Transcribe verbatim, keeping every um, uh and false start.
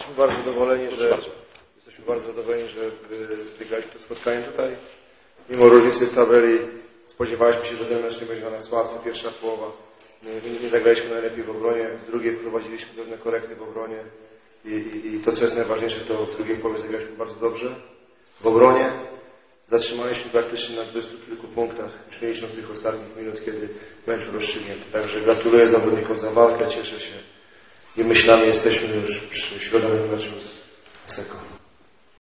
Jesteśmy bardzo zadowoleni, że jesteśmy bardzo zadowoleni, że wygraliśmy to spotkanie tutaj. Mimo różnicy w tabeli spodziewaliśmy się, że ten mecz nie będzie dla nas łatwy. Pierwsza połowa nie, nie zagraliśmy najlepiej w obronie, w drugiej wprowadziliśmy pewne korekty w obronie i, i, i to, co jest najważniejsze, to w drugiej połowie zagraliśmy bardzo dobrze. W obronie zatrzymaliśmy praktycznie na dwudziestu kilku punktach, już nie licząc tych ostatnich minut, kiedy mecz był rozstrzygnięty. Także gratuluję zawodnikom za walkę, cieszę się i myślami jesteśmy już przy świadomym meczu z Seką.